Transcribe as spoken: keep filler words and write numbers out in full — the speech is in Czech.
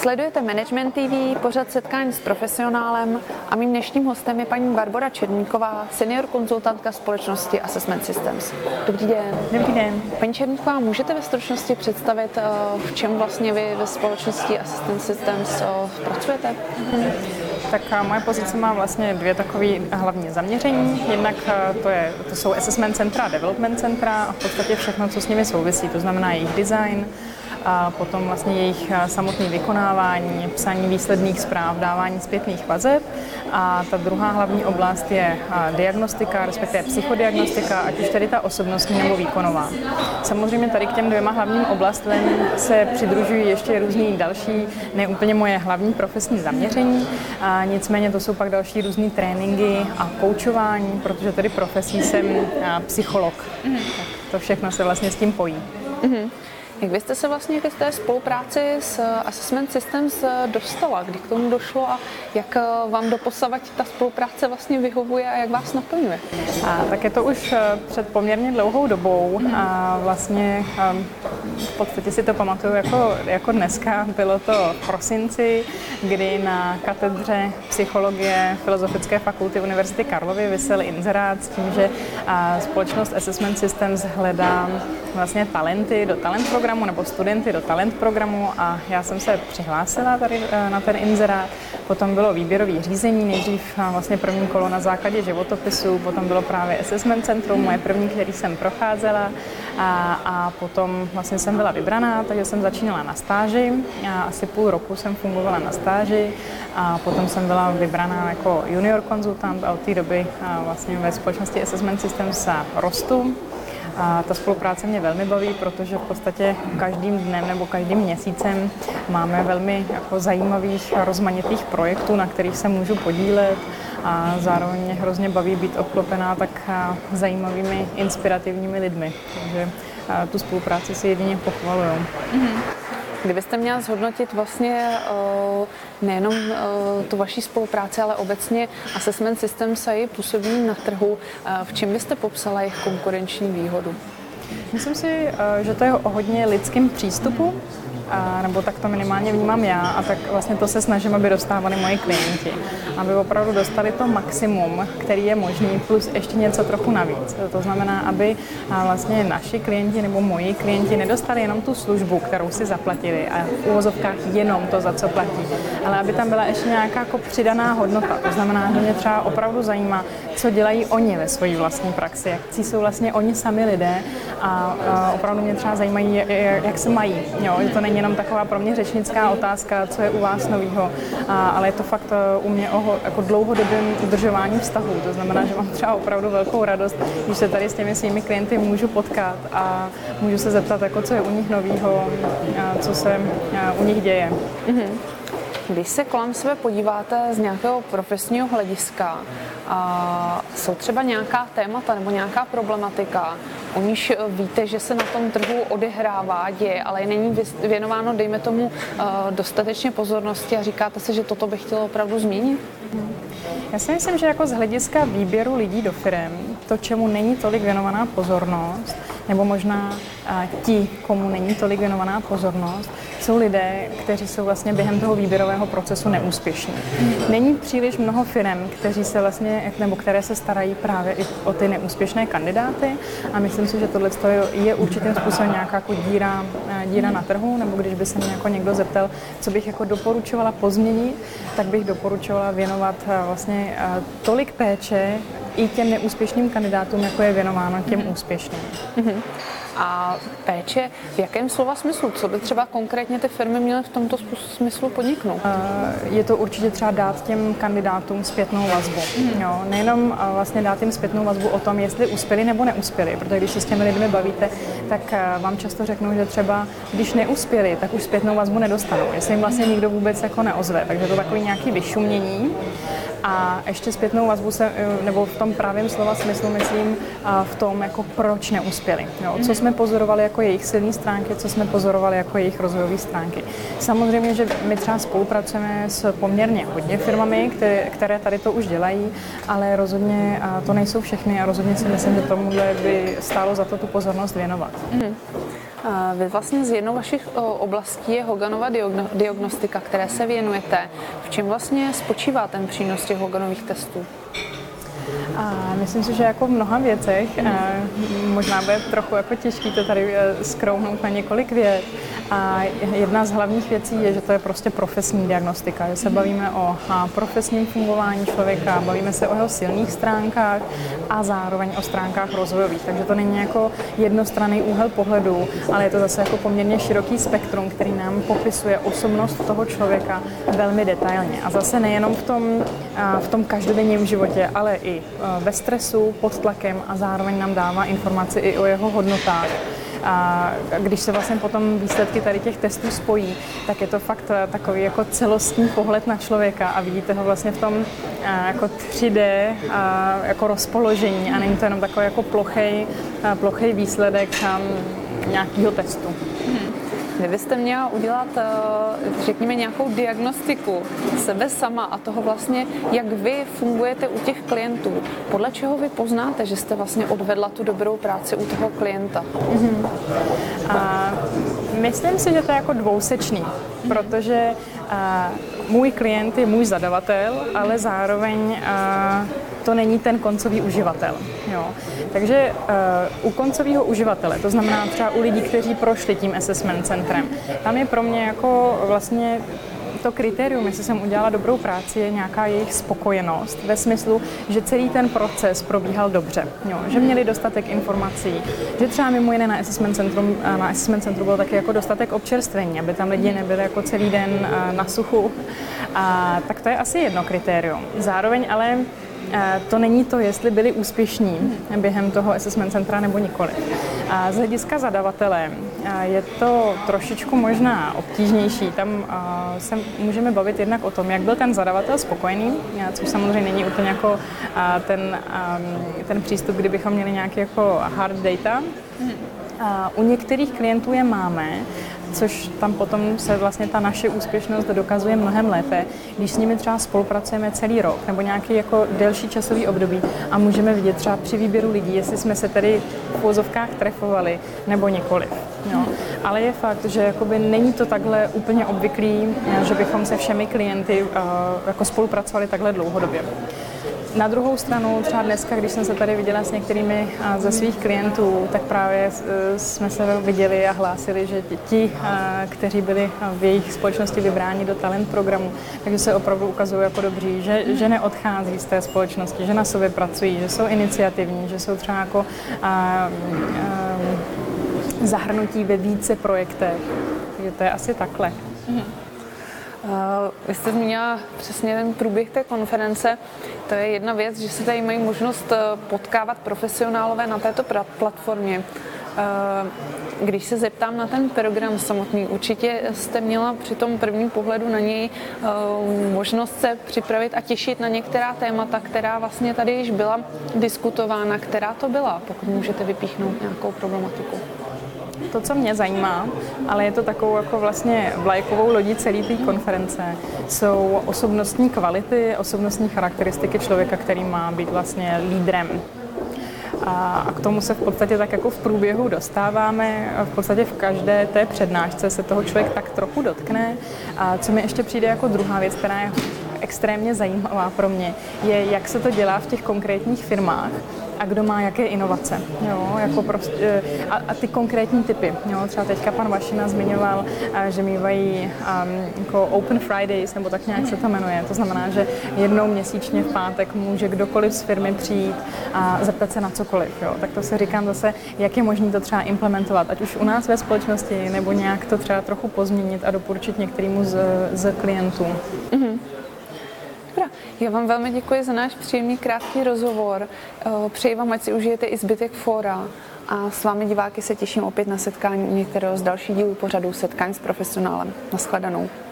Sledujete Management T V, pořad setkání s profesionálem a mým dnešním hostem je paní Barbora Černíková, senior konzultantka společnosti Assessment Systems. Dobrý den. Dobrý den. Paní Černíková, můžete ve stručnosti představit, v čem vlastně vy ve společnosti Assessment Systems pracujete? Hmm. Tak moje pozice má vlastně dvě takové hlavní zaměření. Jednak to, je, to jsou assessment centra a development centra a v podstatě všechno, co s nimi souvisí, to znamená jejich design, a potom vlastně jejich samotné vykonávání, psaní výsledných zpráv, dávání zpětných vazeb. A ta druhá hlavní oblast je diagnostika, respektive psychodiagnostika, ať už tedy ta osobnostní nebo výkonová. Samozřejmě tady k těm dvěma hlavním oblastem se přidružují ještě různý další, ne úplně moje hlavní profesní zaměření, a nicméně to jsou pak další různý tréninky a koučování, protože tedy profesí jsem psycholog. Mm. Tak to všechno se vlastně s tím pojí. Mm. Jak vy jste se vlastně k té spolupráci s Assessment Systems dostala? Kdy k tomu došlo a jak vám doposavad ta spolupráce vlastně vyhovuje a jak vás naplňuje? A, tak je to už před poměrně dlouhou dobou a vlastně v podstatě si to pamatuju jako, jako dneska. Bylo to v prosinci, kdy na katedře psychologie Filozofické fakulty Univerzity Karlovy visel inzerát s tím, že společnost Assessment Systems hledá vlastně talenty do talent programu nebo studenty do talent programu a já jsem se přihlásila tady na ten inzerát. Potom bylo výběrové řízení, nejdřív vlastně první kolo na základě životopisu, potom bylo právě assessment centrum, moje první, který jsem procházela a, a potom vlastně jsem byla vybraná, takže jsem začínala na stáži. A asi půl roku jsem fungovala na stáži a potom jsem byla vybraná jako junior konzultant a od té doby vlastně ve společnosti Assessment Systems rostu. A ta spolupráce mě velmi baví, protože v podstatě každým dnem nebo každým měsícem máme velmi jako zajímavých a rozmanitých projektů, na kterých se můžu podílet a zároveň mě hrozně baví být obklopená tak zajímavými, inspirativními lidmi. Takže tu spolupráci si jedině pochvaluju. Mm-hmm. Kdybyste měla zhodnotit vlastně nejenom tu vaší spolupráci, ale obecně Assessment Systems a její působení na trhu, v čem byste popsala jejich konkurenční výhodu? Myslím si, že to je o hodně lidském přístupu, a, nebo tak to minimálně vnímám já a tak vlastně to se snažím, aby dostávali moji klienti. Aby opravdu dostali to maximum, který je možný, plus ještě něco trochu navíc. To znamená, aby vlastně naši klienti nebo moji klienti nedostali jenom tu službu, kterou si zaplatili a v uvozovkách jenom to, za co platí, ale aby tam byla ještě nějaká jako přidaná hodnota. To znamená, že mě třeba opravdu zajímá, co dělají oni ve své vlastní praxi, jak jsou vlastně oni sami lidé a, a opravdu mě třeba zajímají, jak se mají. Jo, že to není jenom taková pro mě řečnická otázka, co je u vás novýho, a, ale je to fakt u mě o jako dlouhodobém udržování vztahu. To znamená, že mám třeba opravdu velkou radost, když se tady s těmi svými klienty můžu potkat a můžu se zeptat, jako, co je u nich novýho, a co se a, u nich děje. Mm-hmm. Když se kolem sebe podíváte z nějakého profesního hlediska, a jsou třeba nějaká témata nebo nějaká problematika, o níž víte, že se na tom trhu odehrává, děje, ale není věnováno, dejme tomu, dostatečně pozornosti a říkáte si, že toto bych chtěla opravdu změnit? Já si myslím, že jako z hlediska výběru lidí do firem, to, čemu není tolik věnovaná pozornost, nebo možná a, ti, komu není tolik věnovaná pozornost, jsou lidé, kteří jsou vlastně během toho výběrového procesu neúspěšní. Není příliš mnoho firem, kteří se vlastně, nebo které se starají právě i o ty neúspěšné kandidáty a myslím si, že tohle je určitým způsobem nějaká jako díra, díra na trhu, nebo když by se mě jako někdo zeptal, co bych jako doporučovala pozměnit, tak bych doporučovala věnovat vlastně tolik péče i těm neúspěšným kandidátům, jako je věnováno těm mm-hmm. úspěšným. Mm-hmm. A péče v jakém slova smyslu? Co by třeba konkrétně ty firmy měly v tomto smyslu podniknout? Je to určitě třeba dát těm kandidátům zpětnou vazbu. Mm. Jo, nejenom vlastně dát jim zpětnou vazbu o tom, jestli uspěli nebo neuspěli, protože když se s těmi lidmi bavíte, tak vám často řeknou, že třeba když neuspěli, tak už zpětnou vazbu nedostanou, jestli jim vlastně nikdo vůbec jako neozve. Takže to je takový nějaký vyšumění. A ještě zpětnou vazbu se, nebo v tom pravém slova smyslu myslím v tom, jako proč neuspěli. Jo, co jsme pozorovali jako jejich silné stránky, co jsme pozorovali jako jejich rozvojové stránky. Samozřejmě, že my třeba spolupracujeme s poměrně hodně firmami, které, které tady to už dělají, ale rozhodně to nejsou všechny a rozhodně si myslím, že tomuhle by stálo za to tu pozornost věnovat. Mm. Vy vlastně z jednou vašich oblastí je Hoganova diagnostika, které se věnujete. V čem vlastně spočívá ten přínos těch Hoganových testů? A myslím si, že jako v mnoha věcech, možná bude trochu jako těžký to tady zkrouhnout na několik vět. A jedna z hlavních věcí je, že to je prostě profesní diagnostika, že se bavíme o profesním fungování člověka, bavíme se o jeho silných stránkách a zároveň o stránkách rozvojových. Takže to není jako jednostranný úhel pohledu, ale je to zase jako poměrně široký spektrum, který nám popisuje osobnost toho člověka velmi detailně. A zase nejenom v tom, v tom každodenním životě, ale i ve stresu, pod tlakem a zároveň nám dává informaci i o jeho hodnotách. A když se vlastně potom výsledky tady těch testů spojí, tak je to fakt takový jako celostní pohled na člověka a vidíte ho vlastně v tom jako tři dé jako rozpoložení a není to jenom takový jako plochej, plochej výsledek nějakého testu. Vy byste měla udělat, řekněme, nějakou diagnostiku sebe sama a toho vlastně, jak vy fungujete u těch klientů. Podle čeho vy poznáte, že jste vlastně odvedla tu dobrou práci u toho klienta? Mm-hmm. A myslím si, že to je jako dvousečný, protože a, můj klient je můj zadavatel, ale zároveň a, to není ten koncový uživatel. Jo. Takže uh, u koncového uživatele, to znamená třeba u lidí, kteří prošli tím assessment centrem, tam je pro mě jako vlastně to kritérium, jestli jsem udělala dobrou práci, je nějaká jejich spokojenost ve smyslu, že celý ten proces probíhal dobře, jo. Že měli dostatek informací, že třeba mimo jiné na assessment centrum, na assessment centru bylo taky jako dostatek občerstvení, aby tam lidi nebyli jako celý den na suchu. A, tak to je asi jedno kritérium. Zároveň ale to není to, jestli byli úspěšní během toho assessment centra nebo nikoli. A z hlediska zadavatele je to trošičku možná obtížnější. Tam se můžeme bavit jednak o tom, jak byl ten zadavatel spokojený, což samozřejmě není úplně jako ten, ten přístup, kdybychom měli nějaký jako hard data. U některých klientů je máme, což tam potom se vlastně ta naše úspěšnost dokazuje mnohem lépe, když s nimi třeba spolupracujeme celý rok nebo nějaký jako delší časový období a můžeme vidět třeba při výběru lidí, jestli jsme se tady v uvozovkách trefovali nebo nikoliv. Jo. Ale je fakt, že jakoby není to takhle úplně obvyklý, že bychom se všemi klienty uh, jako spolupracovali takhle dlouhodobě. Na druhou stranu, třeba dneska, když jsem se tady viděla s některými ze svých klientů, tak právě jsme se viděli a hlásili, že ti, kteří byli v jejich společnosti vybráni do talent programu, takže se opravdu ukazují jako dobří, že, že neodchází z té společnosti, že na sobě pracují, že jsou iniciativní, že jsou třeba jako a, a, zahrnutí ve více projektech. Takže to je asi takhle. Mhm. Vy jste zmínila přesně ten průběh té konference. To je jedna věc, že se tady mají možnost potkávat profesionálové na této platformě. Když se zeptám na ten program samotný, určitě jste měla při tom prvním pohledu na něj možnost se připravit a těšit na některá témata, která vlastně tady již byla diskutována. Která to byla, pokud můžete vypíchnout nějakou problematiku? To, co mě zajímá, ale je to takovou jako vlastně vlajkovou lodí celé té konference, jsou osobnostní kvality, osobnostní charakteristiky člověka, který má být vlastně lídrem. A k tomu se v podstatě tak jako v průběhu dostáváme, v podstatě v každé té přednášce se toho člověk tak trochu dotkne. A co mi ještě přijde jako druhá věc, která je extrémně zajímavá pro mě, je, jak se to dělá v těch konkrétních firmách a kdo má jaké inovace. Jo, jako prostě, a, a ty konkrétní typy. Jo, třeba teďka pan Vašina zmiňoval, že mývají um, jako Open Fridays, nebo tak nějak se to jmenuje. To znamená, že jednou měsíčně v pátek může kdokoliv z firmy přijít a zeptat se na cokoliv. Jo. Tak to se říkám zase, jak je možné to třeba implementovat, ať už u nás ve společnosti, nebo nějak to třeba trochu pozměnit a doporučit některému z, z klientů. Mm-hmm. Já vám velmi děkuji za náš příjemný krátký rozhovor. Přeji vám, ať si užijete i zbytek fóra. A s vámi diváky se těším opět na setkání některého z dalších dílů pořadu Setkání s profesionálem. Naschledanou.